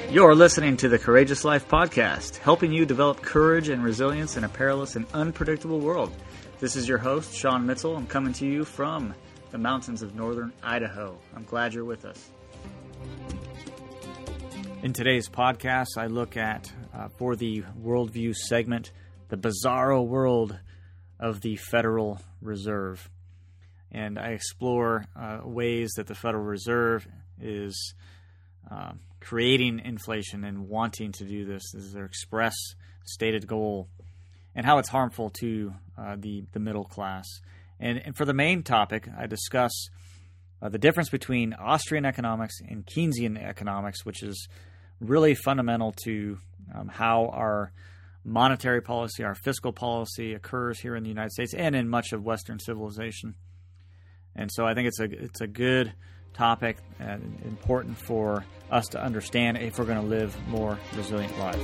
You're listening to the Courageous Life Podcast, helping you develop courage and resilience in a perilous and unpredictable world. This is your host, Sean Mitchell. I'm coming to you from the mountains of northern Idaho. I'm glad you're with us. In today's podcast, I look at, for the Worldview segment, the bizarro world of the Federal Reserve. And I explore ways that the Federal Reserve is creating inflation and wanting to do this as their express stated goal, and how it's harmful to the middle class. And for the main topic, I discuss the difference between Austrian economics and Keynesian economics, which is really fundamental to how our monetary policy, our fiscal policy occurs here in the United States and in much of Western civilization. And so I think it's a good topic and important for us to understand if we're going to live more resilient lives.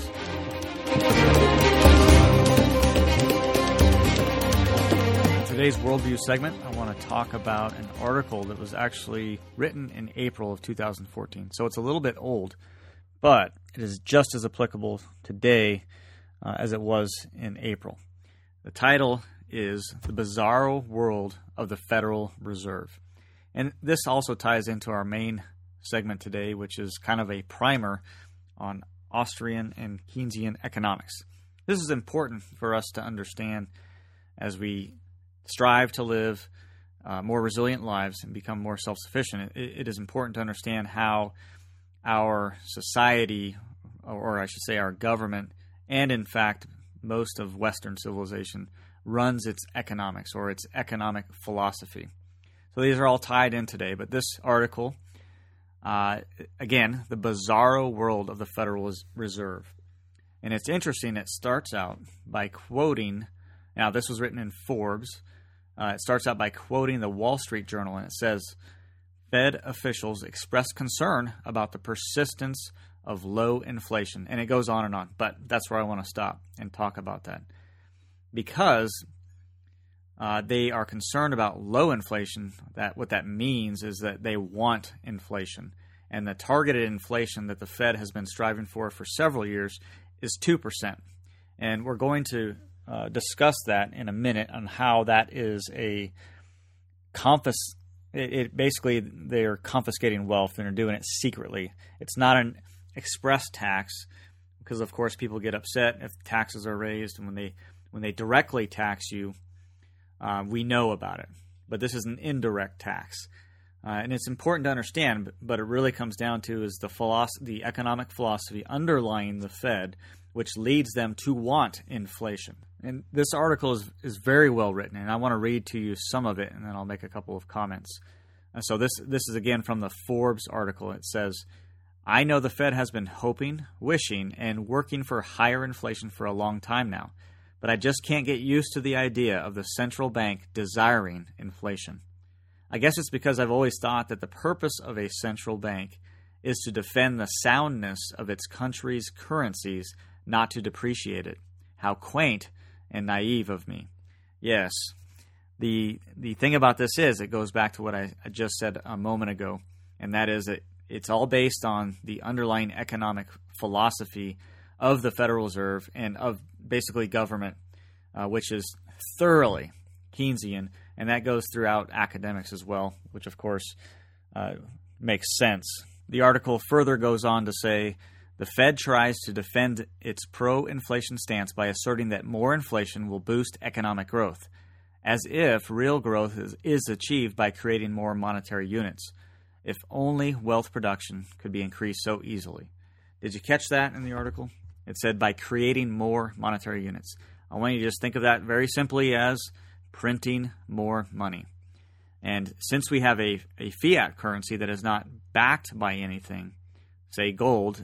In today's Worldview segment, I want to talk about an article that was actually written in April of 2014. So it's a little bit old, but it is just as applicable today as it was in April. The title is The Bizarro World of the Federal Reserve. And this also ties into our main segment today, which is kind of a primer on Austrian and Keynesian economics. This is important for us to understand as we strive to live more resilient lives and become more self-sufficient. It is important to understand how our society, or I should say our government, and in fact most of Western civilization, runs its economics or its economic philosophy. So these are all tied in today, but this article, again, the bizarro world of the Federal Reserve. And it's interesting, it starts out by quoting, now this was written in Forbes, it starts out by quoting the Wall Street Journal, and it says, Fed officials expressed concern about the persistence of low inflation. And it goes on and on, but that's where I want to stop and talk about that. Because they are concerned about low inflation. What that means is that they want inflation. And the targeted inflation that the Fed has been striving for several years is 2%. And we're going to discuss that in a minute on how that is basically they're confiscating wealth and they're doing it secretly. It's not an express tax because, of course, people get upset if taxes are raised. And when they directly tax you, we know about it, but this is an indirect tax, and it's important to understand. But it really comes down to is the economic philosophy underlying the Fed, which leads them to want inflation. And this article is very well written, and I want to read to you some of it, and then I'll make a couple of comments. So this is again from the Forbes article. It says, "I know the Fed has been hoping, wishing, and working for higher inflation for a long time now. But I just can't get used to the idea of the central bank desiring inflation. I guess it's because I've always thought that the purpose of a central bank is to defend the soundness of its country's currencies, not to depreciate it. How quaint and naive of me." Yes, the thing about this is it goes back to what I just said a moment ago, and that is that it's all based on the underlying economic philosophy of the Federal Reserve and of basically government, which is thoroughly Keynesian, and that goes throughout academics as well, which of course makes sense. The article further goes on to say, the Fed tries to defend its pro-inflation stance by asserting that more inflation will boost economic growth, as if real growth is achieved by creating more monetary units. If only wealth production could be increased so easily. Did you catch that in the article? It said by creating more monetary units. I want you to just think of that very simply as printing more money. And since we have a fiat currency that is not backed by anything, say gold,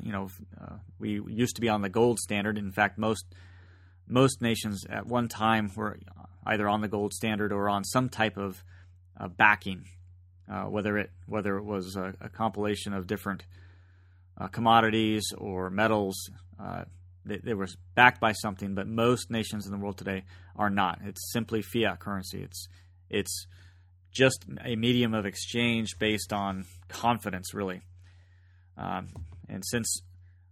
we used to be on the gold standard. In fact, most nations at one time were either on the gold standard or on some type of backing, whether it was a compilation of different commodities or metals. They were backed by something, but most nations in the world today are not. It's simply fiat currency. It's just a medium of exchange based on confidence, really. And since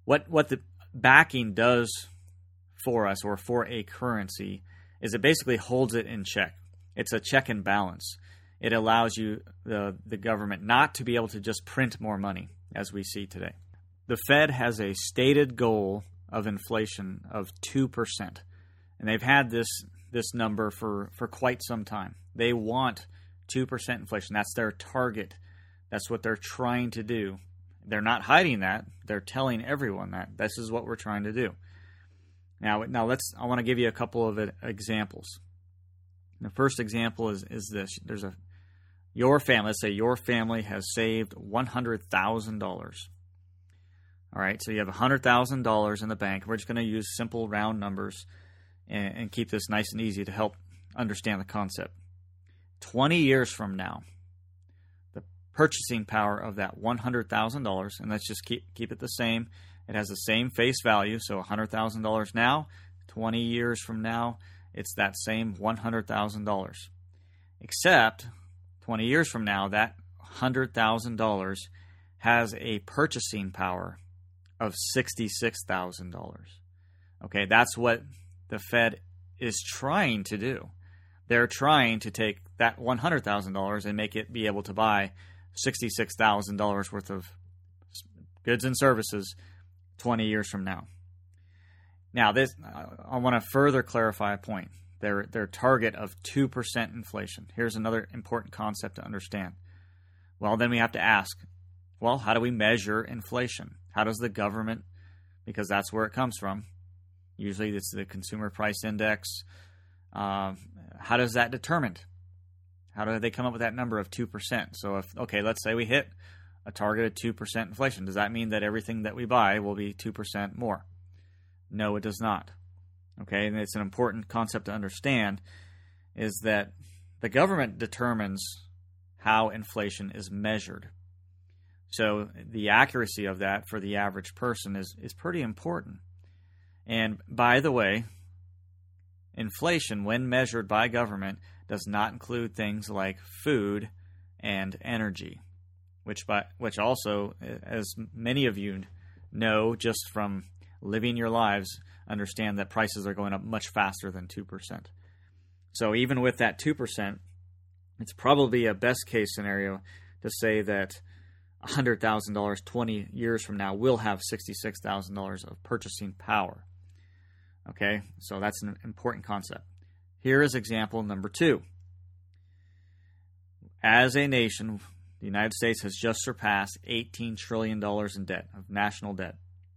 What the backing does for us, or for a currency, is it basically holds it in check. It's a check and balance. It allows you, the government, not to be able to just print more money, as we see today. The Fed has a stated goal of inflation of 2%. And they've had this number for quite some time. They want 2% inflation. That's their target. That's what they're trying to do. They're not hiding that. They're telling everyone that this is what we're trying to do. Now I want to give you a couple of examples. The first example is this. Your family, let's say your family has saved $100,000. All right, so you have $100,000 in the bank. We're just going to use simple round numbers and keep this nice and easy to help understand the concept. 20 years from now, the purchasing power of that $100,000, and let's just keep it the same. It has the same face value, so $100,000 now. 20 years from now, it's that same $100,000. Except 20 years from now, that $100,000 has a purchasing power of $66,000. Okay, that's what the Fed is trying to do. They're trying to take that $100,000 and make it be able to buy $66,000 worth of goods and services 20 years from now. Now, I want to further clarify a point. Their target of 2% inflation. Here's another important concept to understand. Well, then we have to ask, well, how do we measure inflation? How does the government, because that's where it comes from, usually it's the Consumer Price Index, how does that determined? How do they come up with that number of 2%? So let's say we hit a target of 2% inflation. Does that mean that everything that we buy will be 2% more? No, it does not. Okay, and it's an important concept to understand, is that the government determines how inflation is measured. So the accuracy of that for the average person is pretty important. And by the way, inflation, when measured by government, does not include things like food and energy, which also, as many of you know just from living your lives, understand that prices are going up much faster than 2%. So even with that 2%, it's probably a best case scenario to say that $100,000 20 years from now will have $66,000 of purchasing power. Okay, so that's an important concept. Here is example number 2. As a nation, the United States has just surpassed $18 trillion in debt, of national debt.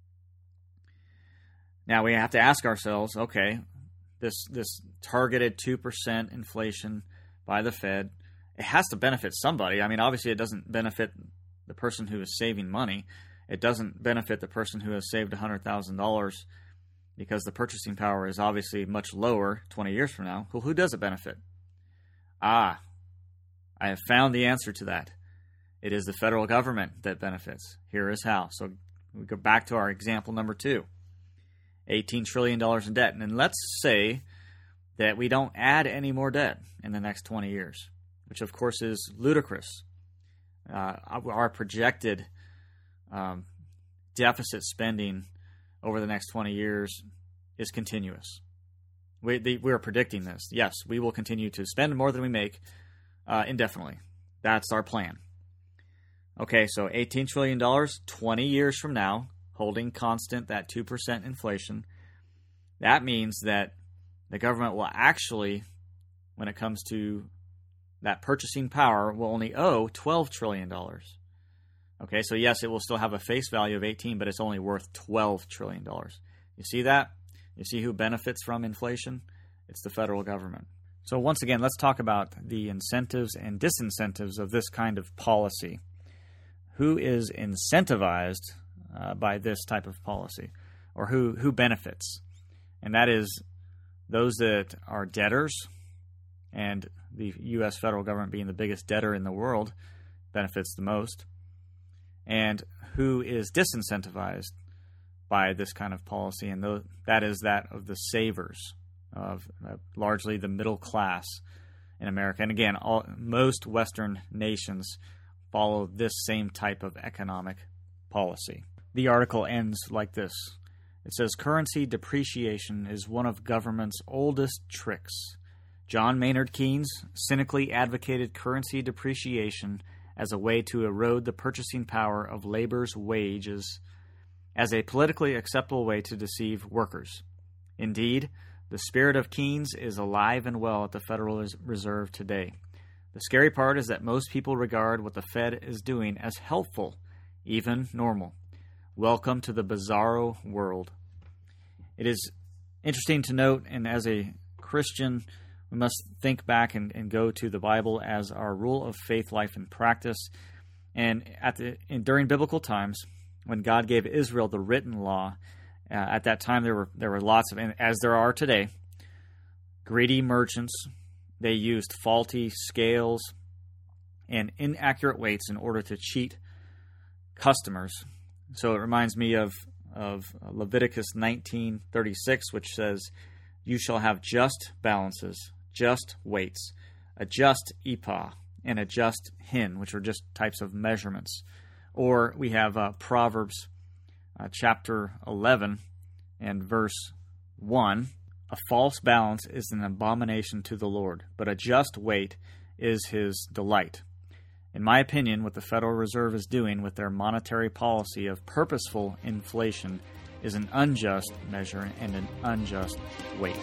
Now we have to ask ourselves, okay, this targeted 2% inflation by the Fed, it has to benefit somebody. I mean, obviously it doesn't benefit the person who is saving money. It doesn't benefit the person who has saved $100,000 because the purchasing power is obviously much lower 20 years from now. Well, who does it benefit? I have found the answer to that. It is the federal government that benefits. Here is how. So we go back to our example number 2. $18 trillion in debt. And then let's say that we don't add any more debt in the next 20 years, which of course is ludicrous. Our projected deficit spending over the next 20 years is continuous. We are predicting this. Yes, we will continue to spend more than we make indefinitely. That's our plan. Okay, so $18 trillion, 20 years from now, holding constant that 2% inflation. That means that the government will actually, when it comes to that purchasing power, will only owe $12 trillion. Okay, so yes, it will still have a face value of 18, but it's only worth $12 trillion. You see that? You see who benefits from inflation? It's the federal government. So once again, let's talk about the incentives and disincentives of this kind of policy. Who is incentivized by this type of policy, or who benefits? And that is those that are debtors, and the U.S. federal government being the biggest debtor in the world benefits the most. And who is disincentivized by this kind of policy, and that is that of the savers, of largely the middle class in America. And again, most Western nations follow this same type of economic policy. The article ends like this. It says, currency depreciation is one of government's oldest tricks. John Maynard Keynes cynically advocated currency depreciation as a way to erode the purchasing power of labor's wages as a politically acceptable way to deceive workers. Indeed, the spirit of Keynes is alive and well at the Federal Reserve today. The scary part is that most people regard what the Fed is doing as helpful, even normal. Welcome to the bizarro world. It is interesting to note, and as a Christian, we must think back and go to the Bible as our rule of faith, life, and practice. And during biblical times, when God gave Israel the written law, at that time there were lots of, and as there are today, greedy merchants. They used faulty scales and inaccurate weights in order to cheat customers. So it reminds me of Leviticus 19:36, which says, "You shall have just balances, just weights, a just ephah, and a just hin," which are just types of measurements. Or we have Proverbs chapter 11 and verse 1. "A false balance is an abomination to the Lord, but a just weight is his delight." In my opinion, what the Federal Reserve is doing with their monetary policy of purposeful inflation is an unjust measure and an unjust weight.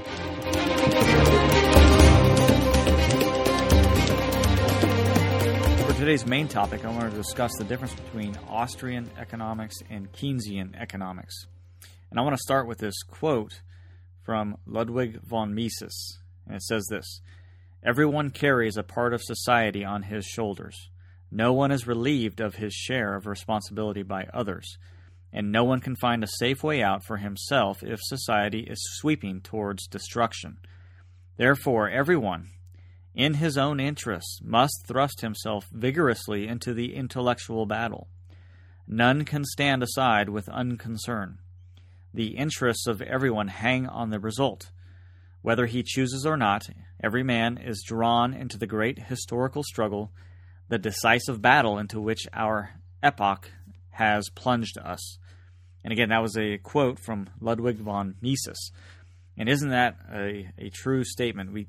For today's main topic, I want to discuss the difference between Austrian economics and Keynesian economics. And I want to start with this quote from Ludwig von Mises. And it says this: "Everyone carries a part of society on his shoulders. No one is relieved of his share of responsibility by others, and no one can find a safe way out for himself if society is sweeping towards destruction. Therefore, everyone, in his own interests, must thrust himself vigorously into the intellectual battle. None can stand aside with unconcern. The interests of everyone hang on the result. Whether he chooses or not, every man is drawn into the great historical struggle, the decisive battle into which our epoch has plunged us." And again, that was a quote from Ludwig von Mises. And isn't that a true statement?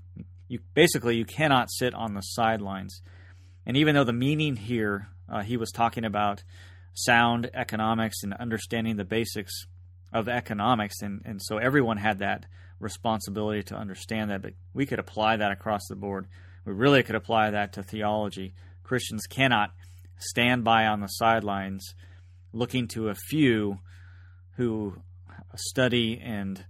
You cannot sit on the sidelines. And even though the meaning here, he was talking about sound economics and understanding the basics of economics, and so everyone had that responsibility to understand that, but we could apply that across the board. We really could apply that to theology. Christians cannot stand by on the sidelines looking to a few who study and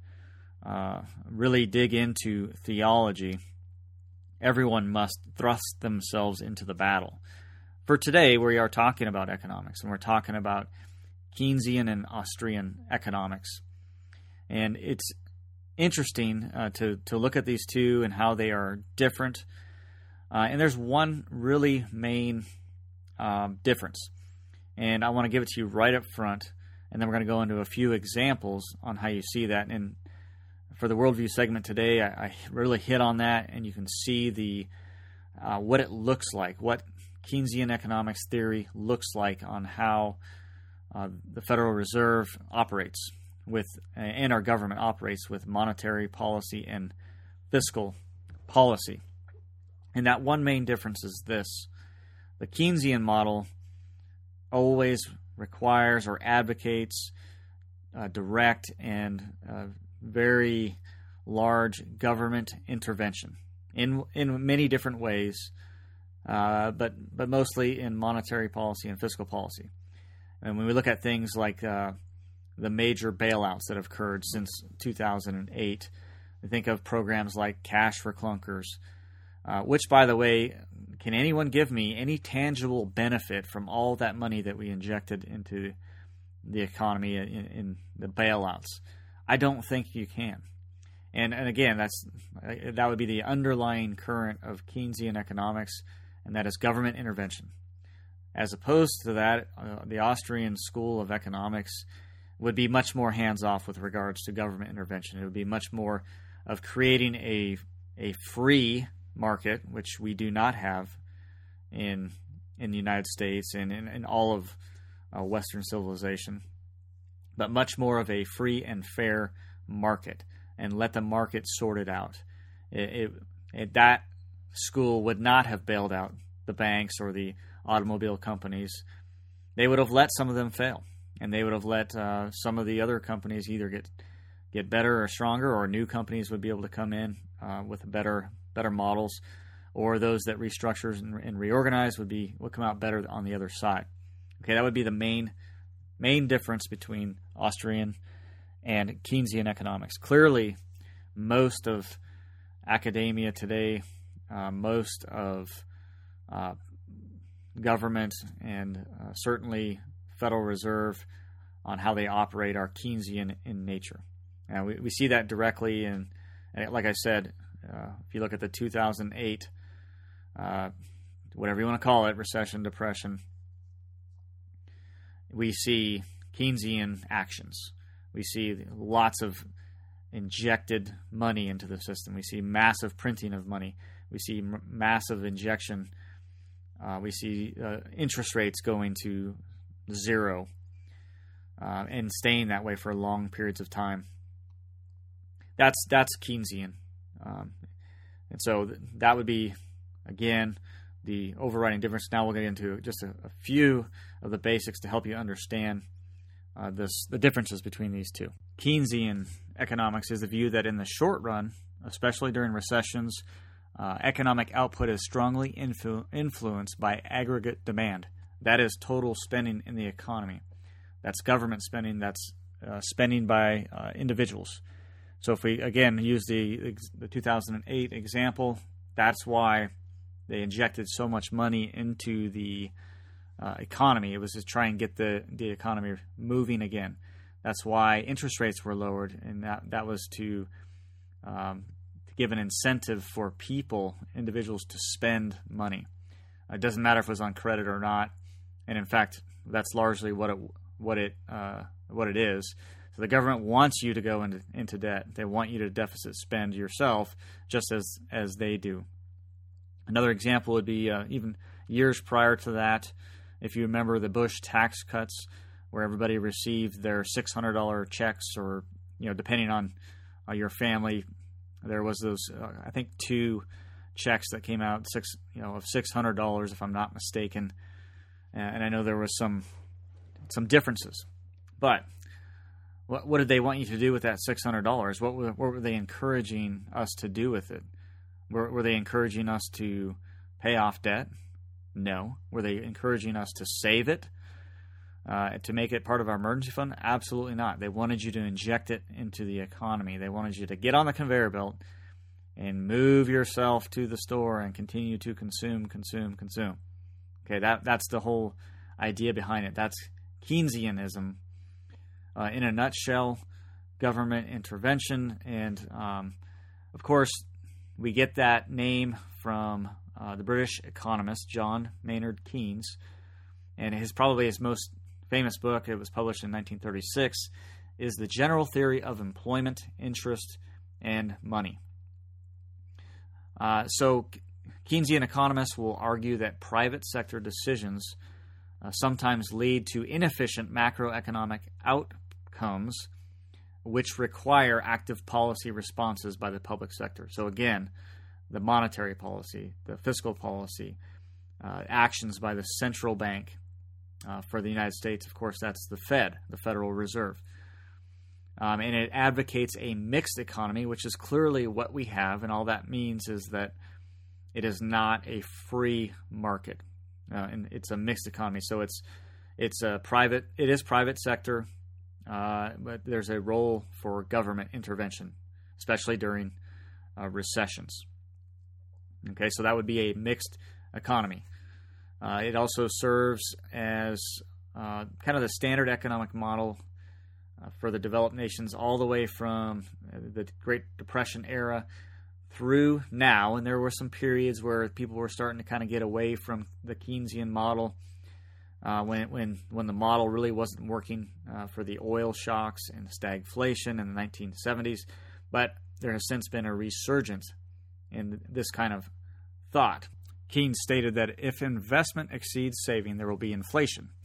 really dig into theology. Everyone must thrust themselves into the battle. For today, we are talking about economics, and we're talking about Keynesian and Austrian economics. And it's interesting to look at these two and how they are different. And there's one really main difference. And I want to give it to you right up front, and then we're going to go into a few examples on how you see that. And for the Worldview segment today, I really hit on that, and you can see what it looks like, what Keynesian economics theory looks like on how the Federal Reserve operates with, and our government operates with monetary policy and fiscal policy. And that one main difference is this: the Keynesian model always requires or advocates direct and very large government intervention in many different ways, but mostly in monetary policy and fiscal policy. And when we look at things like the major bailouts that have occurred since 2008, we think of programs like Cash for Clunkers, which, by the way, can anyone give me any tangible benefit from all that money that we injected into the economy in the bailouts? I don't think you can. And again, that would be the underlying current of Keynesian economics, and that is government intervention. As opposed to that, the Austrian school of economics would be much more hands-off with regards to government intervention. It would be much more of creating a free market, which we do not have in the United States and in all of Western civilization, but much more of a free and fair market, and let the market sort it out. That school would not have bailed out the banks or the automobile companies. They would have let some of them fail, and they would have let some of the other companies either get better or stronger, or new companies would be able to come in with better models, or those that restructure and reorganize would come out better on the other side. Okay, that would be the main difference between Austrian and Keynesian economics. Clearly, most of academia today, most of government, and certainly Federal Reserve on how they operate are Keynesian in nature. And we see that directly in, like I said, if you look at the 2008, whatever you want to call it, recession, depression, we see Keynesian actions. We see lots of injected money into the system. We see massive printing of money. We see massive injection. We see interest rates going to zero and staying that way for long periods of time. That's Keynesian. And so that would be, again, the overriding difference. Now we'll get into just a few of the basics to help you understand the differences between these two. Keynesian economics is the view that in the short run, especially during recessions, economic output is strongly influenced by aggregate demand. That is total spending in the economy. That's government spending. That's spending by individuals. So if we, again, use the 2008 example, that's why they injected so much money into the economy. It was to try and get the economy moving again. That's why interest rates were lowered, and that was to give an incentive for individuals to spend money. It doesn't matter if it was on credit or not, and in fact, that's largely what it is. So the government wants you to go into debt. They want you to deficit spend yourself, just as they do. Another example would be even years prior to that, if you remember the Bush tax cuts, where everybody received their $600 checks, or depending on your family, there was those I think 2 checks that came out of $600, if I'm not mistaken, and I know there was some differences, but what did they want you to do with that $600? What were they encouraging us to do with it? Were they encouraging us to pay off debt? No. Were they encouraging us to save it, to make it part of our emergency fund? Absolutely not. They wanted you to inject it into the economy. They wanted you to get on the conveyor belt and move yourself to the store and continue to consume. Okay, that's the whole idea behind it. That's Keynesianism in a nutshell, government intervention. And, of course, we get that name from the British economist John Maynard Keynes, and probably his most famous book, it was published in 1936, is The General Theory of Employment, Interest, and Money. So Keynesian economists will argue that private sector decisions sometimes lead to inefficient macroeconomic outcomes which require active policy responses by the public sector. So again, the monetary policy, the fiscal policy, actions by the central bank. For the United States, of course, that's the Fed, the Federal Reserve. And it advocates a mixed economy, which is clearly what we have, and all that means is that it is not a free market, and it's a mixed economy. So it is private sector, but there's a role for government intervention, especially during recessions. Okay, so that would be a mixed economy. It also serves as kind of the standard economic model for the developed nations all the way from the Great Depression era through now. And there were some periods where people were starting to kind of get away from the Keynesian model when the model really wasn't working for the oil shocks and stagflation in the 1970s. But there has since been a resurgence in this kind of thought. Keynes stated that if investment exceeds saving, there will be inflation.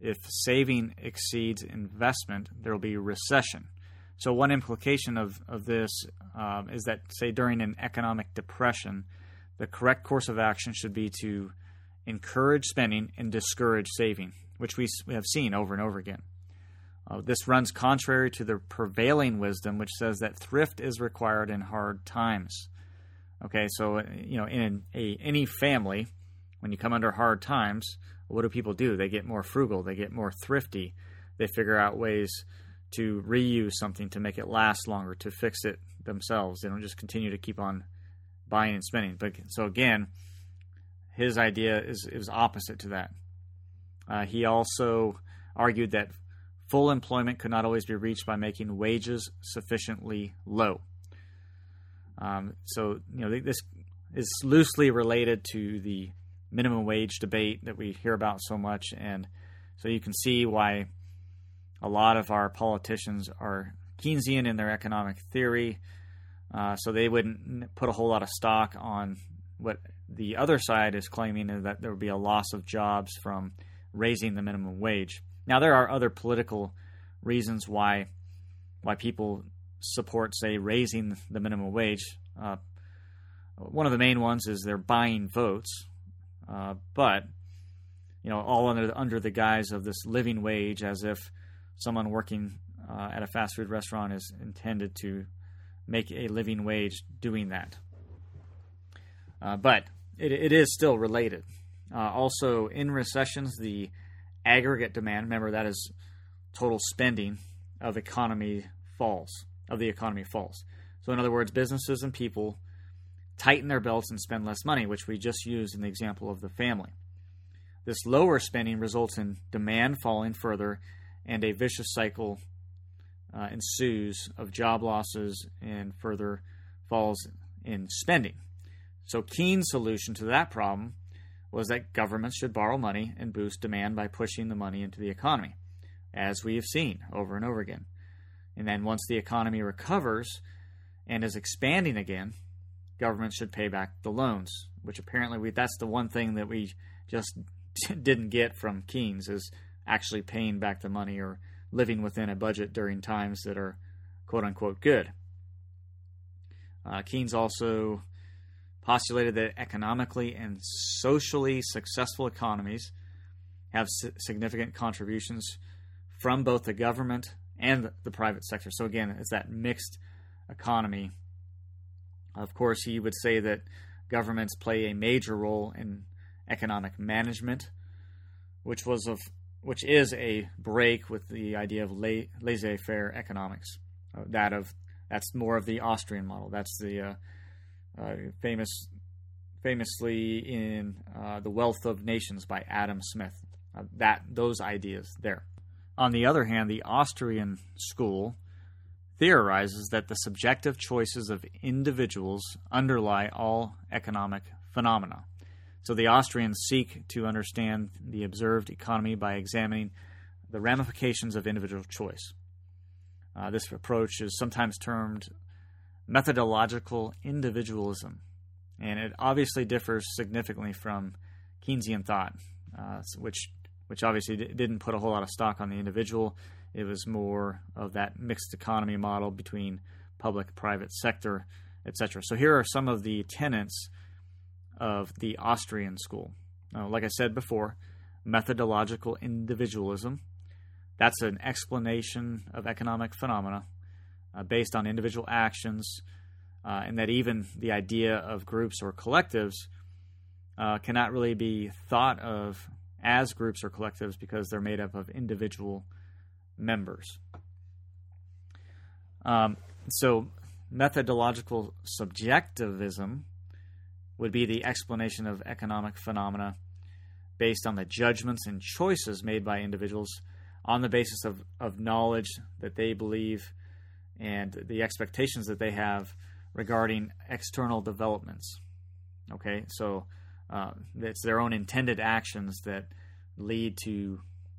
if saving exceeds investment, there will be recession. So one implication of this is that, say, during an economic depression, the correct course of action should be to encourage spending and discourage saving, which we have seen over and over again. This runs contrary to the prevailing wisdom, which says that thrift is required in hard times. Okay, so in any family, when you come under hard times, what do people do? They get more frugal. They get more thrifty. They figure out ways to reuse something to make it last longer, to fix it themselves. They don't just continue to keep on buying and spending. But so again, his idea is opposite to that. He also argued that full employment could not always be reached by making wages sufficiently low. This is loosely related to the minimum wage debate that we hear about so much, and so you can see why a lot of our politicians are Keynesian in their economic theory, so they wouldn't put a whole lot of stock on what the other side is claiming, is that there would be a loss of jobs from raising the minimum wage. Now, there are other political reasons why people support, say, raising the minimum wage. One of the main ones is they're buying votes, but all under the guise of this living wage, as if someone working at a fast food restaurant is intended to make a living wage doing that. But it is still related. Also, in recessions, the aggregate demand, remember that is total spending of the economy falls. So in other words, businesses and people tighten their belts and spend less money, which we just used in the example of the family. This lower spending results in demand falling further, and a vicious cycle ensues of job losses and further falls in spending. So Keynes' solution to that problem was that governments should borrow money and boost demand by pushing the money into the economy, as we have seen over and over again. And then once the economy recovers and is expanding again, governments should pay back the loans, which apparently that's the one thing that we just didn't get from Keynes, is actually paying back the money or living within a budget during times that are quote-unquote good. Keynes also postulated that economically and socially successful economies have significant contributions from both the government and the private sector. So again, it's that mixed economy. Of course, he would say that governments play a major role in economic management, which is a break with the idea of laissez-faire economics. That's more of the Austrian model. That's the famously in The Wealth of Nations by Adam Smith. Those ideas there. On the other hand, the Austrian school theorizes that the subjective choices of individuals underlie all economic phenomena. So the Austrians seek to understand the observed economy by examining the ramifications of individual choice. This approach is sometimes termed methodological individualism, and it obviously differs significantly from Keynesian thought, which obviously didn't put a whole lot of stock on the individual. It was more of that mixed economy model between public, private sector, etc. So here are some of the tenets of the Austrian school. Now, like I said before, methodological individualism, that's an explanation of economic phenomena based on individual actions, and that even the idea of groups or collectives cannot really be thought of as groups or collectives because they're made up of individual members. So methodological subjectivism would be the explanation of economic phenomena based on the judgments and choices made by individuals on the basis of knowledge that they believe and the expectations that they have regarding external developments. Okay, so it's their own intended actions that lead to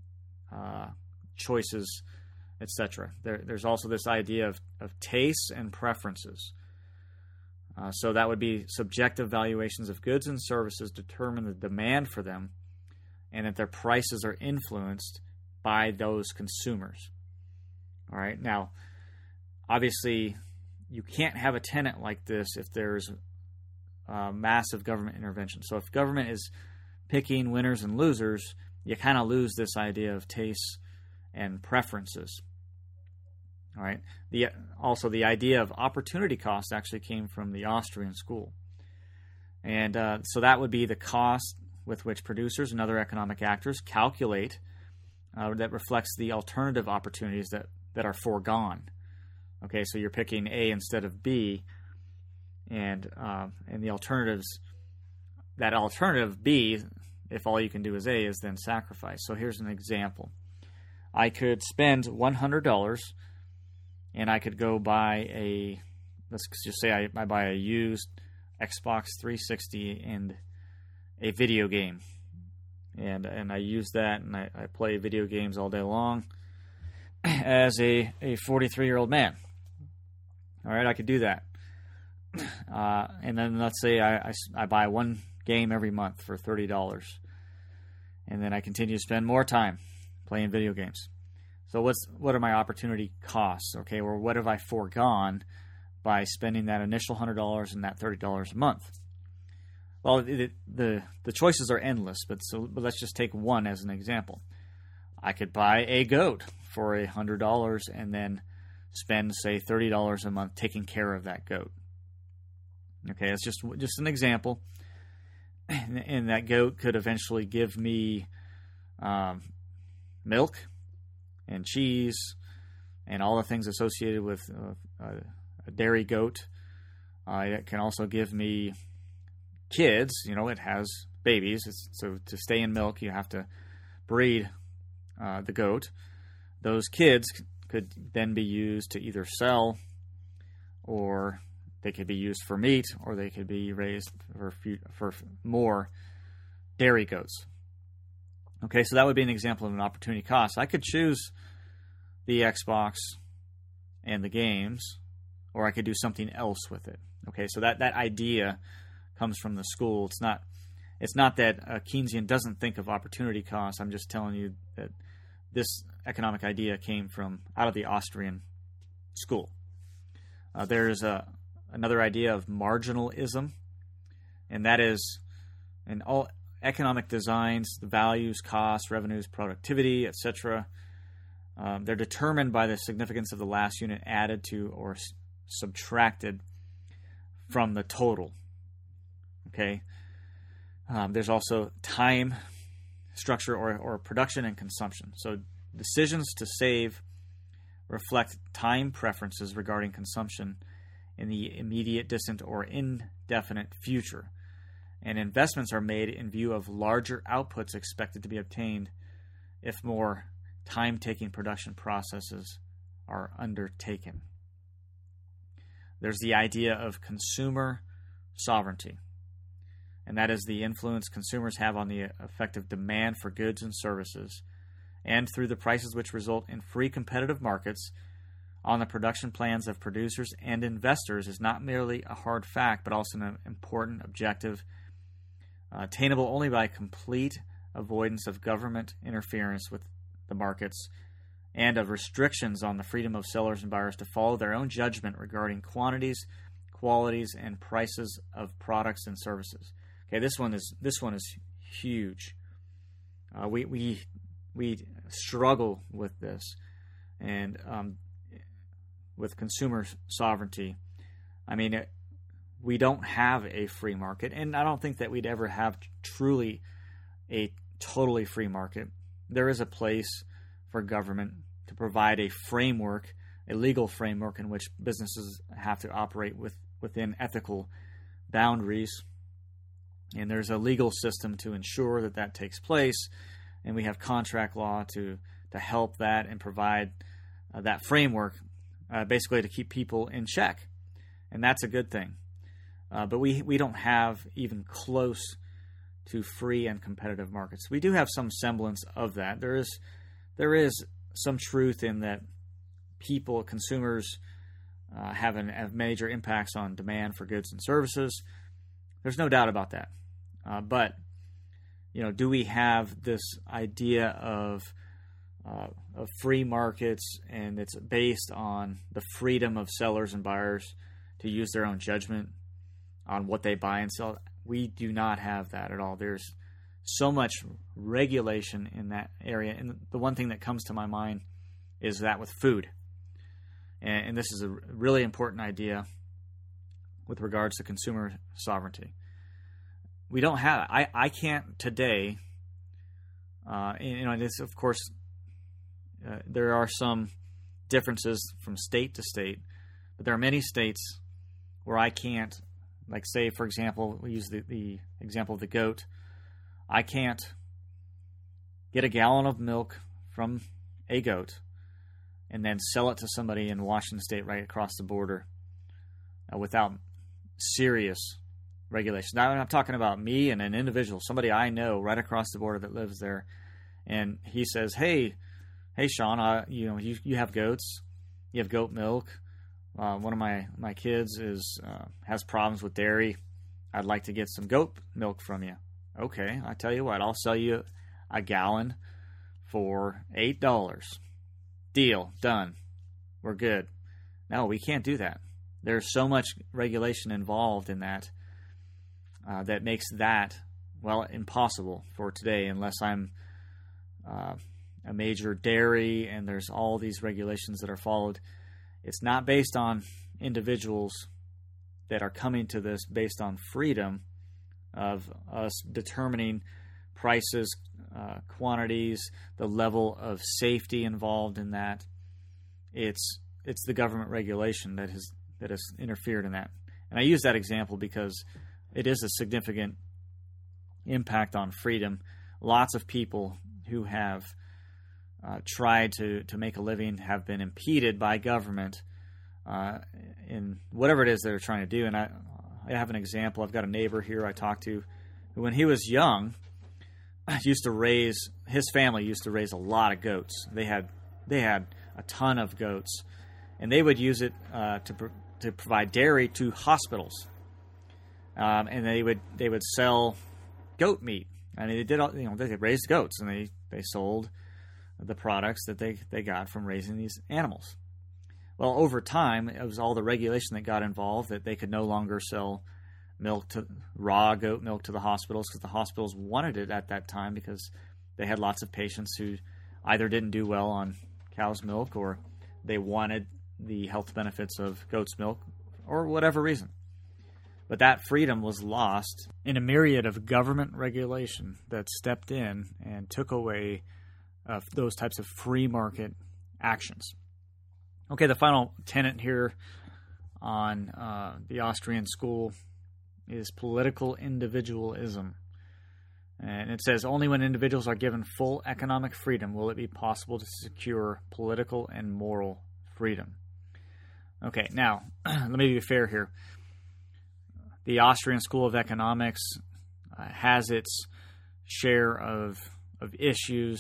choices, etc. There's also this idea of tastes and preferences. So that would be subjective valuations of goods and services determine the demand for them, and that their prices are influenced by those consumers. All right. Now, obviously, you can't have a tenet like this if there's massive government intervention. So if government is picking winners and losers, you kind of lose this idea of tastes and preferences. All right. Also, the idea of opportunity cost actually came from the Austrian school. And so that would be the cost with which producers and other economic actors calculate that reflects the alternative opportunities that are foregone. Okay, so you're picking A instead of B, and the alternatives, that alternative B, if all you can do is A, is then sacrificed. So here's an example. I could spend $100 and I could go buy let's just say I buy a used Xbox 360 and a video game. And I use that and I play video games all day long as a 43-year-old man. All right, I could do that. And then let's say I buy one game every month for $30. And then I continue to spend more time playing video games. So what are my opportunity costs? Okay, or what have I foregone by spending that initial $100 and that $30 a month? Well, the choices are endless, but let's just take one as an example. I could buy a goat for $100 and then spend, say, $30 a month taking care of that goat. Okay, it's just an example. And that goat could eventually give me milk and cheese and all the things associated with a dairy goat. It can also give me kids. It has babies. So to stay in milk, you have to breed the goat. Those kids could then be used to either sell, or they could be used for meat, or they could be raised for more dairy goats. Okay, so that would be an example of an opportunity cost. I could choose the Xbox and the games, or I could do something else with it. Okay, so that idea comes from the school. It's not that Keynesian doesn't think of opportunity costs. I'm just telling you that this economic idea came from out of the Austrian school. There's another idea of marginalism, and that is in all economic designs, the values, costs, revenues, productivity, etc. They're determined by the significance of the last unit added to or subtracted from the total. Okay. There's also time, structure, or production and consumption. So decisions to save reflect time preferences regarding consumption in the immediate, distant, or indefinite future. And investments are made in view of larger outputs expected to be obtained if more time-taking production processes are undertaken. There's the idea of consumer sovereignty, and that is the influence consumers have on the effective demand for goods and services, and through the prices which result in free competitive markets on the production plans of producers and investors is not merely a hard fact, but also an important objective, attainable only by complete avoidance of government interference with the markets and of restrictions on the freedom of sellers and buyers to follow their own judgment regarding quantities, qualities, and prices of products and services. Okay, this one is huge. We struggle with this, and with consumer sovereignty. I mean, we don't have a free market, and I don't think that we'd ever have truly a totally free market. There is a place for government to provide a framework, a legal framework in which businesses have to operate within ethical boundaries. And there's a legal system to ensure that takes place, and we have contract law to help that and provide that framework, basically to keep people in check. And that's a good thing. But we don't have even close to free and competitive markets. We do have some semblance of that. There is some truth in that consumers have major impacts on demand for goods and services. There's no doubt about that. But do we have this idea of of free markets, and it's based on the freedom of sellers and buyers to use their own judgment on what they buy and sell. We do not have that at all. There's so much regulation in that area. And the one thing that comes to my mind is that with food. And this is a really important idea with regards to consumer sovereignty. We don't have it. I can't today, this, of course, there are some differences from state to state, but there are many states where I can't, like say, for example, we use the example of the goat. I can't get a gallon of milk from a goat and then sell it to somebody in Washington State right across the border without serious regulation. Now, I'm talking about me and an individual, somebody I know right across the border that lives there, and he says, "Hey, Sean, you have goats, you have goat milk. One of my kids has problems with dairy. I'd like to get some goat milk from you." Okay, I tell you what, I'll sell you a gallon for $8. Deal, done. We're good. No, we can't do that. There's so much regulation involved in that that makes that, well, impossible for today unless I'm a major dairy and there's all these regulations that are followed. It's not based on individuals that are coming to this based on freedom of us determining prices, quantities, the level of safety involved in that. It's the government regulation that has interfered in that. And I use that example because it is a significant impact on freedom. Lots of people who have tried to make a living have been impeded by government in whatever it is they're trying to do. And I have an example. I've got a neighbor here I talked to who, when he was young, his family used to raise a lot of goats. They had a ton of goats, and they would use it to provide dairy to hospitals. And they would sell goat meat. I mean, they raised goats, and they sold the products that they got from raising these animals. Well, over time, it was all the regulation that got involved that they could no longer sell raw goat milk to the hospitals, because the hospitals wanted it at that time because they had lots of patients who either didn't do well on cow's milk or they wanted the health benefits of goat's milk or whatever reason. But that freedom was lost in a myriad of government regulation that stepped in and took away those types of free market actions. Okay, the final tenet here on the Austrian school is political individualism. And it says, only when individuals are given full economic freedom will it be possible to secure political and moral freedom. Okay, now, let me be fair here. The Austrian School of Economics has its share of issues,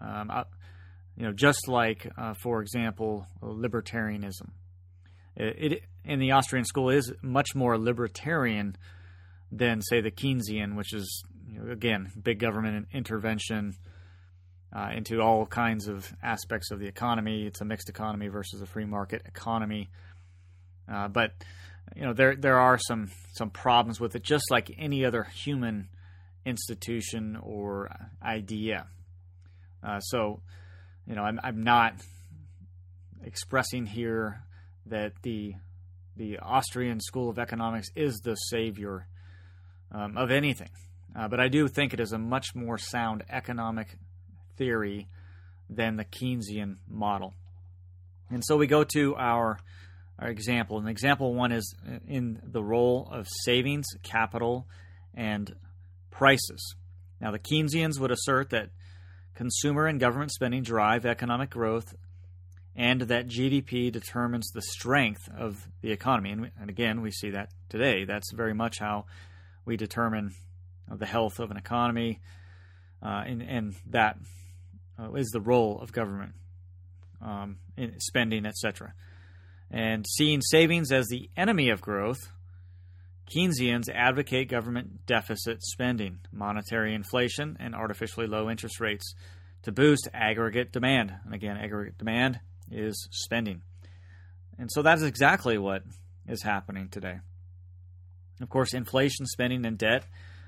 just like, for example, libertarianism. In the Austrian school is much more libertarian than, say, the Keynesian, which is, again, big government intervention into all kinds of aspects of the economy. It's a mixed economy versus a free market economy. But there are some problems with it, just like any other human institution or idea. So I'm not expressing here that the Austrian School of Economics is the savior of anything. But I do think it is a much more sound economic theory than the Keynesian model. And so we go to our example. And example one is in the role of savings, capital, and prices. Now, the Keynesians would assert that consumer and government spending drive economic growth and that GDP determines the strength of the economy. And again, we see that today. That's very much how we determine the health of an economy, and that is the role of government in spending, etc. And seeing savings as the enemy of growth, Keynesians advocate government deficit spending, monetary inflation, and artificially low interest rates to boost aggregate demand. And again, aggregate demand is spending. And so that is exactly what is happening today. Of course, inflation, spending, and debt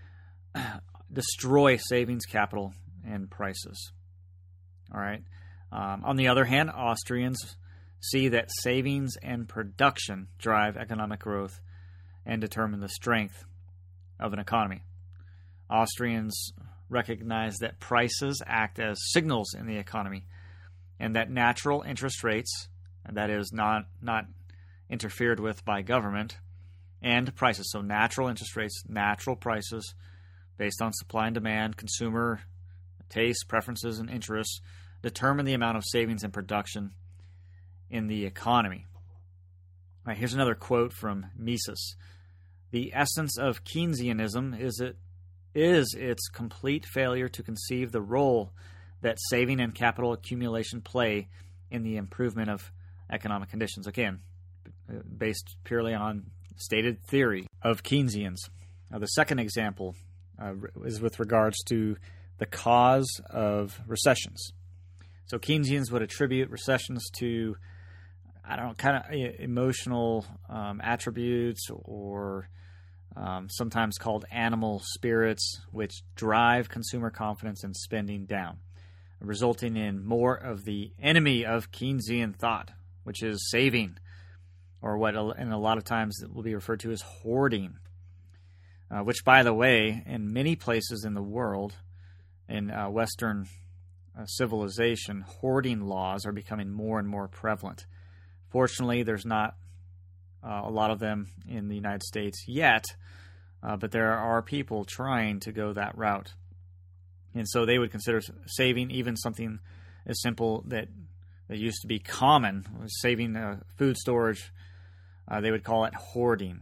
destroy savings, capital, and prices. All right. On the other hand, Austrians see that savings and production drive economic growth and determine the strength of an economy. Austrians recognize that prices act as signals in the economy and that natural interest rates, and that is not interfered with by government, and prices. So natural interest rates, natural prices based on supply and demand, consumer tastes, preferences, and interests determine the amount of savings and production in the economy. All right, here's another quote from Mises. The essence of Keynesianism is its complete failure to conceive the role that saving and capital accumulation play in the improvement of economic conditions. Again, based purely on stated theory of Keynesians. The second example is with regards to the cause of recessions. So Keynesians would attribute recessions to, kind of emotional attributes, or sometimes called animal spirits, which drive consumer confidence and spending down, resulting in more of the enemy of Keynesian thought, which is saving, or what in a lot of times will be referred to as hoarding, which, by the way, in many places in the world, in Western civilization, hoarding laws are becoming more and more prevalent. Fortunately, there's not a lot of them in the United States yet, but there are people trying to go that route. And so they would consider saving even something as simple that used to be common, saving food storage. They would call it hoarding.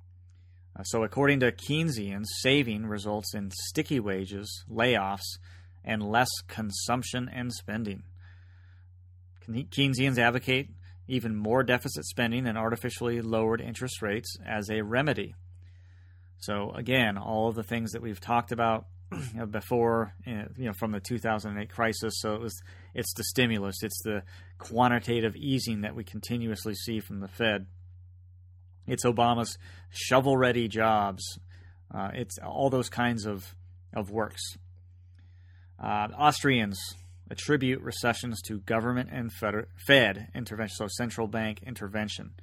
So according to Keynesians, saving results in sticky wages, layoffs, and less consumption and spending. Keynesians advocate even more deficit spending and artificially lowered interest rates as a remedy. So again, all of the things that we've talked about before, from the 2008 crisis. So it's the stimulus, it's the quantitative easing that we continuously see from the Fed. It's Obama's shovel-ready jobs. It's all those kinds of works. Austrians attribute recessions to government and Fed intervention, so central bank intervention,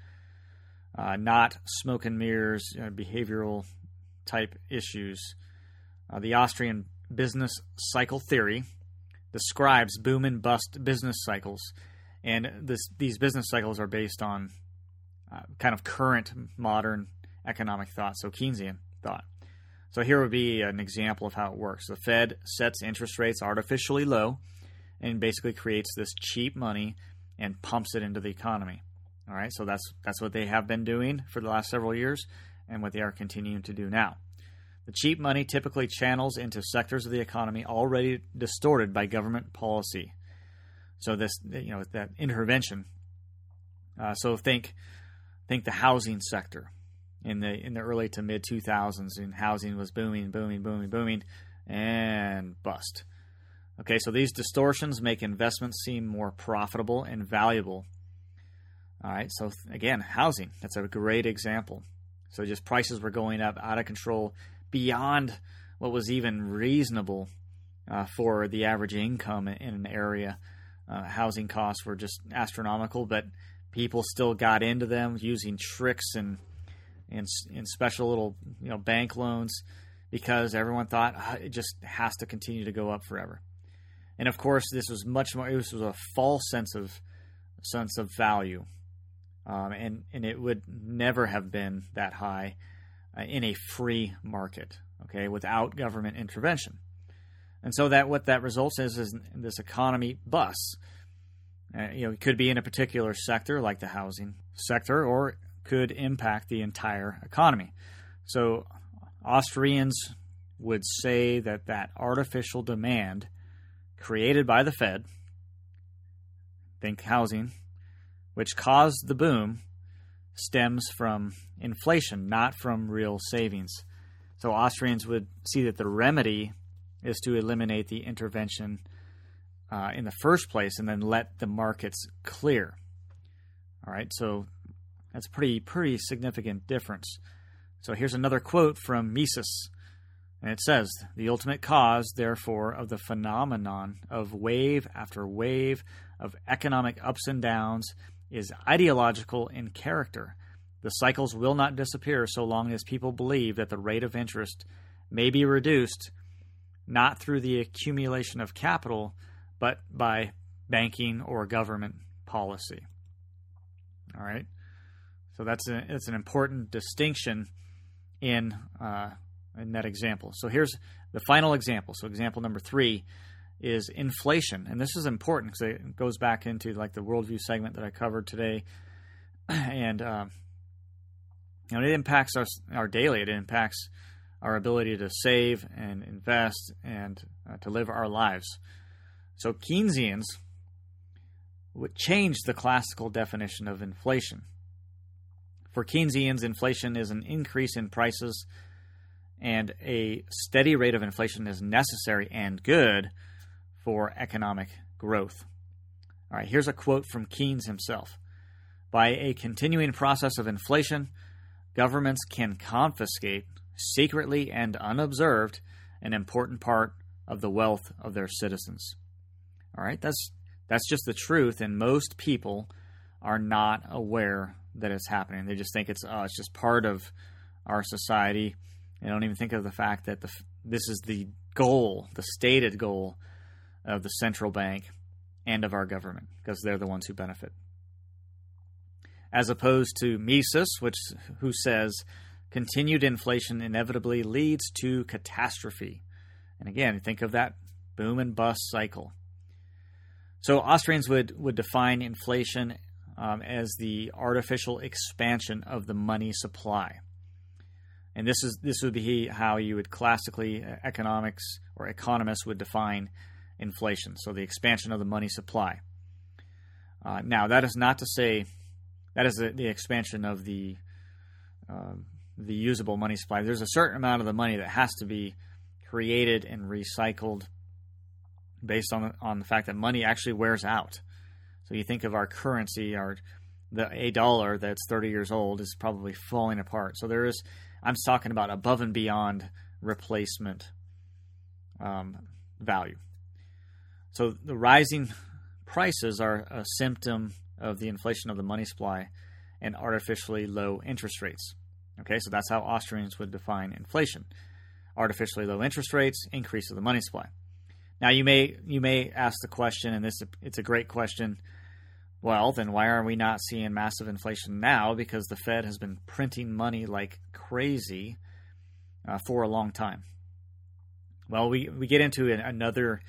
not smoke and mirrors, behavioral type issues. The Austrian business cycle theory describes boom and bust business cycles, and these business cycles are based on kind of current modern economic thought, so Keynesian thought. So here would be an example of how it works. The Fed sets interest rates artificially low and basically creates this cheap money and pumps it into the economy. All right, so that's what they have been doing for the last several years and what they are continuing to do now. The cheap money typically channels into sectors of the economy already distorted by government policy. So that intervention. So think the housing sector. In the early to mid 2000s, and housing was booming, and bust. Okay, so these distortions make investments seem more profitable and valuable. All right, so again, housing, that's a great example. So just prices were going up out of control beyond what was even reasonable for the average income in an area. Housing costs were just astronomical, but people still got into them using tricks and special little bank loans, because everyone thought it just has to continue to go up forever. And of course, this was much more. This was a false sense of value, and it would never have been that high in a free market, okay, without government intervention. And so what that results is this economy busts. It could be in a particular sector like the housing sector, or could impact the entire economy. So Austrians would say that artificial demand created by the Fed, think housing, which caused the boom, stems from inflation, not from real savings. So Austrians would see that the remedy is to eliminate the intervention in the first place and then let the markets clear. All right, so that's pretty significant difference. So here's another quote from Mises, and it says, "The ultimate cause, therefore, of the phenomenon of wave after wave of economic ups and downs is ideological in character. The cycles will not disappear so long as people believe that the rate of interest may be reduced not through the accumulation of capital, but by banking or government policy." All right, so it's an important distinction in that example. So here's the final example. So example number 3 is inflation, and this is important because it goes back into like the worldview segment that I covered today, and it impacts our daily. It impacts our ability to save and invest and to live our lives. So Keynesians would change the classical definition of inflation. For Keynesians, inflation is an increase in prices, and a steady rate of inflation is necessary and good for economic growth. All right, here's a quote from Keynes himself. "By a continuing process of inflation, governments can confiscate, secretly and unobserved, an important part of the wealth of their citizens." All right, that's just the truth, and most people are not aware that it's happening. They just think it's just part of our society. They don't even think of the fact that this is the goal, the stated goal of the central bank and of our government, because they're the ones who benefit. As opposed to Mises, who says continued inflation inevitably leads to catastrophe. And again, think of that boom and bust cycle. So Austrians would define inflation as the artificial expansion of the money supply. And this would be how you would classically economists would define inflation. So the expansion of the money supply. Now that is not to say that is the expansion of the usable money supply. There's a certain amount of the money that has to be created and recycled based on the fact that money actually wears out. So you think of our currency, a dollar that's 30 years old is probably falling apart. So I'm talking about above and beyond replacement value. So the rising prices are a symptom of the inflation of the money supply and artificially low interest rates. Okay, so that's how Austrians would define inflation. Artificially low interest rates, increase of the money supply. Now you may ask the question, and it's a great question. Well, then why are we not seeing massive inflation now? Because the Fed has been printing money like crazy for a long time. Well, we get into another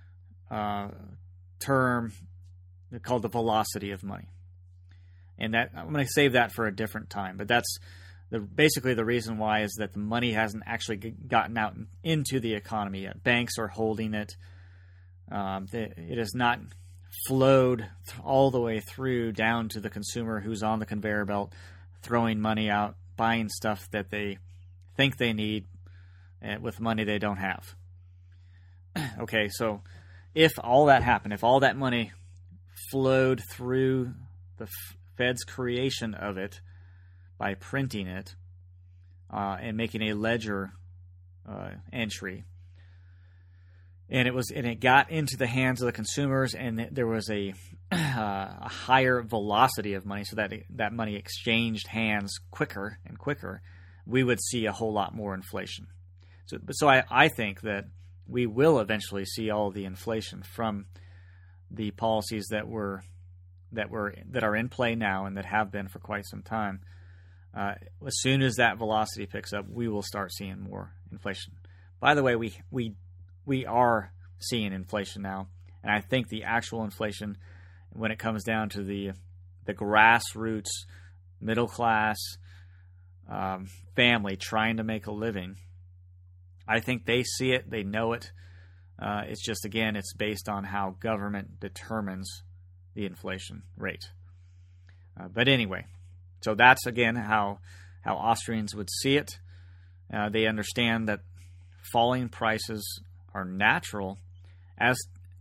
term called the velocity of money, and that I'm going to save that for a different time. But that's basically the reason why is that the money hasn't actually gotten out into the economy yet. Banks are holding it. It has not flowed all the way through down to the consumer who's on the conveyor belt, throwing money out, buying stuff that they think they need with money they don't have. Okay, so if all that happened, if all that money flowed through the Fed's creation of it by printing it and making a ledger entry, and it got into the hands of the consumers, and there was a higher velocity of money, so that money exchanged hands quicker and quicker, we would see a whole lot more inflation. So I think that we will eventually see all of the inflation from the policies that are in play now and that have been for quite some time. As soon as that velocity picks up, we will start seeing more inflation. By the way, we are seeing inflation now, and I think the actual inflation, when it comes down to the grassroots, middle class family trying to make a living, I think they see it, they know it. It's just, again, it's based on how government determines the inflation rate. But anyway, so that's, again, how Austrians would see it. They understand that falling prices are natural, as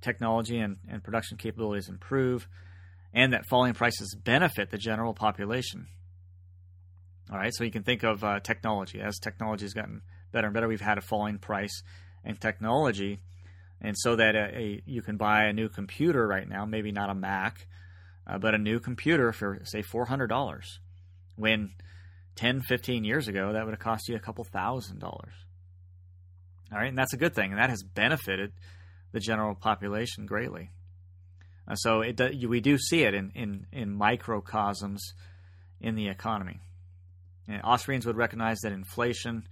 technology and production capabilities improve, and that falling prices benefit the general population. All right, so you can think of technology. As technology has gotten better and better, we've had a falling price in technology, and so that you can buy a new computer right now, maybe not a Mac, but a new computer for, say, $400, when 10, 15 years ago, that would have cost you a couple $1,000. All right, and that's a good thing, and that has benefited the general population greatly. So we do see it in microcosms in the economy. And Austrians would recognize that inflation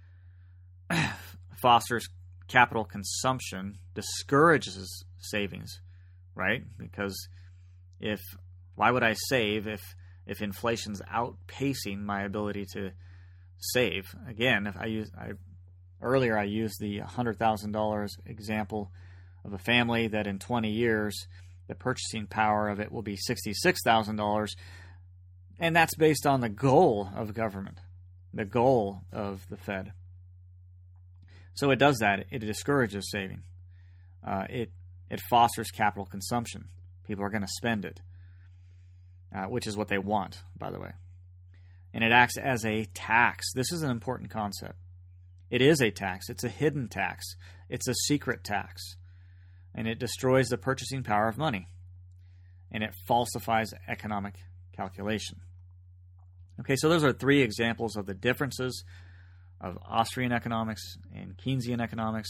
fosters capital consumption, discourages savings, right? Because why would I save if inflation's outpacing my ability to save? Again, earlier I used the $100,000 example of a family that in 20 years the purchasing power of it will be $66,000, and that's based on the goal of government, the goal of the Fed. So it does that. It discourages saving. It fosters capital consumption. People are going to spend it, which is what they want, by the way. And it acts as a tax. This is an important concept. It is a tax. It's a hidden tax. It's a secret tax. And it destroys the purchasing power of money. And it falsifies economic calculation. Okay, so those are three examples of the differences of Austrian economics and Keynesian economics.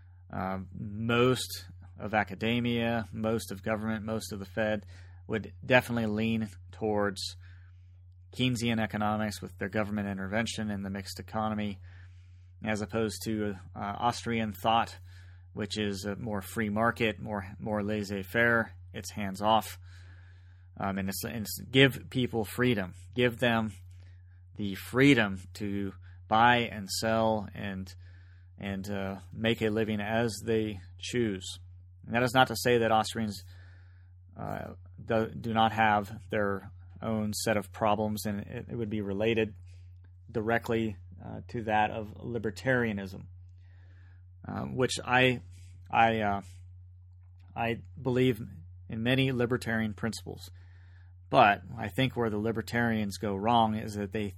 Most of academia, most of government, most of the Fed would definitely lean towards Keynesian economics with their government intervention in the mixed economy, as opposed to Austrian thought, which is a more free market, more laissez-faire. It's hands-off. And it's give people freedom. Give them the freedom to buy and sell and make a living as they choose. And that is not to say that Austrians do not have their own set of problems, and it would be related directly to that of libertarianism, which I believe in many libertarian principles. But I think where the libertarians go wrong is that they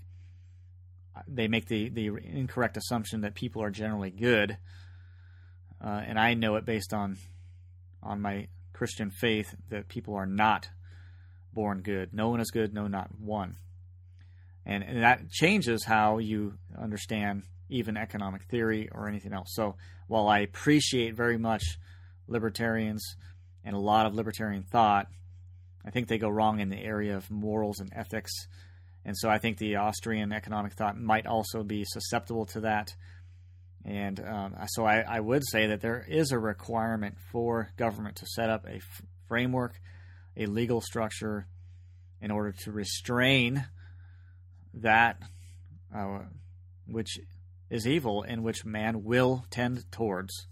make the incorrect assumption that people are generally good, and I know it based on my Christian faith that people are not born good. No one is good, no, not one. And that changes how you understand even economic theory or anything else. So while I appreciate very much libertarians and a lot of libertarian thought, I think they go wrong in the area of morals and ethics. And so I think the Austrian economic thought might also be susceptible to that. And so I would say that there is a requirement for government to set up a framework, a legal structure, in order to restrain that which is evil and which man will tend towards.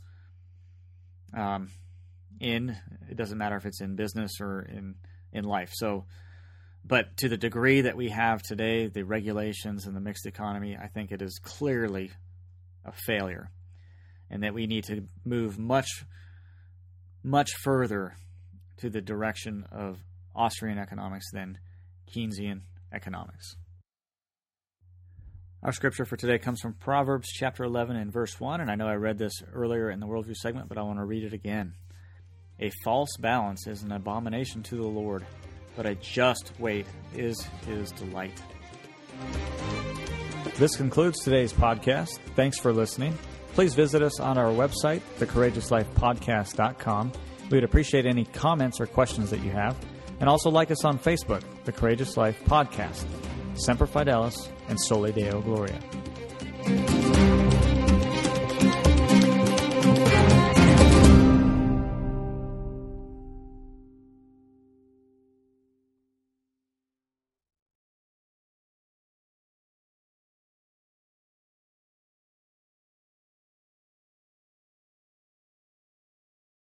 It doesn't matter if it's in business or in life. So, but to the degree that we have today, the regulations and the mixed economy, I think it is clearly a failure, and that we need to move much, much further to the direction of Austrian economics than Keynesian economics. Our scripture for today comes from Proverbs chapter 11 and verse 1, and I know I read this earlier in the Worldview segment, but I want to read it again. A false balance is an abomination to the Lord, but a just weight is his delight. This concludes today's podcast. Thanks for listening. Please visit us on our website, thecourageouslifepodcast.com. We would appreciate any comments or questions that you have. And also like us on Facebook, The Courageous Life Podcast. Semper Fidelis and Soli Deo Gloria.